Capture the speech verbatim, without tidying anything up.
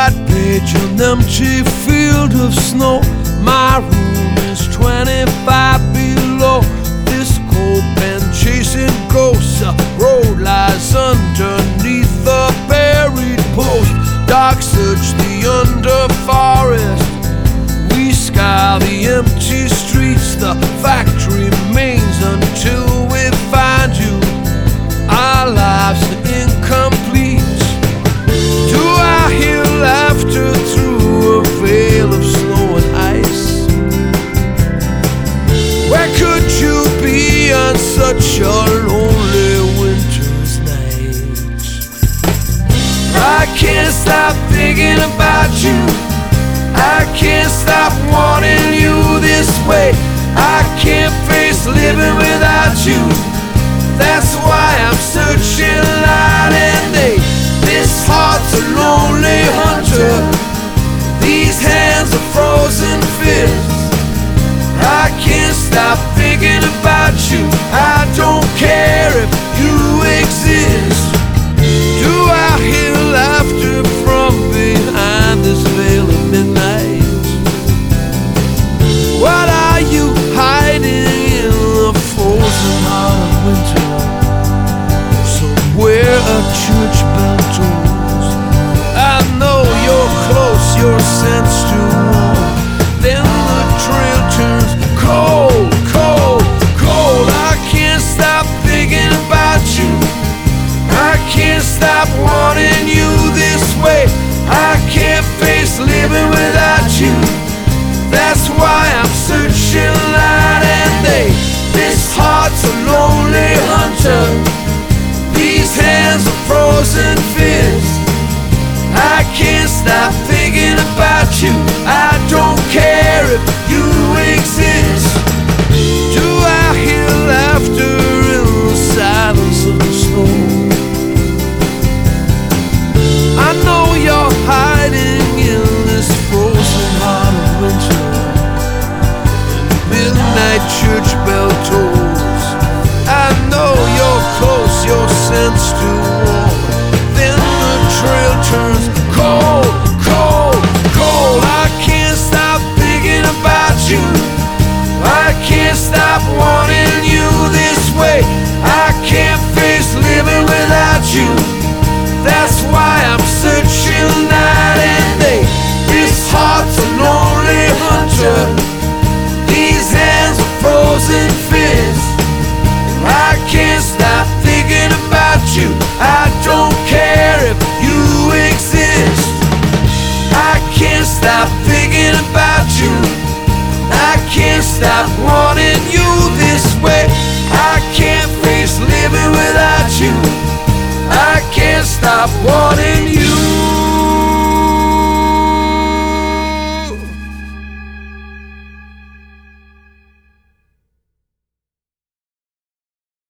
white page, an empty field of snow. My room is twenty-five below. This cold pen chasing ghosts. A road lies underneath the buried post. Dark search the under forest. We scour the empty streets. The fact remains until we find you. Our lives are incomplete. Do I hear laughter through a veil of snow and ice? Where could you be on such a lonely winter's night? I can't stop thinking about you. I can't stop wanting you this way. I can't face living without you. That's why I'm searching night and day. This heart's a lonely hunter. These hands are frozen fists. I can't stop thinking about you. I don't care if you exist. Do I hear laughter from behind this veil of midnight? What are you hiding in the frozen heart of winter? Somewhere a church bell tolls. I know you're close, your sense too warm. Then the trail turns cold, cold, cold. I can't stop thinking about you. I can't stop wanting you this way. I can't face living without you. That's why I'm searching night and day. This heart's a lonely hunter. These hands are frozen fists. I can't stop thinking about you. I don't care if you exist. Do I hear laughter in the silence of the snow? I know you're hiding in this frozen heart of winter. Midnight church bell tolls. I know you're close, your sense too warm. Then the trail turns cold, cold, cold. I can't stop thinking about you. I can't stop wanting you this way. I can't face living without you. That's why I'm searching night and day. This heart's a lonely hunter. These hands are frozen fists. I can't stop thinking about you. I don't care if you exist. I can't stop thinking about you. I can't stop wanting you this way. I can't face living without you. I can't stop wanting you.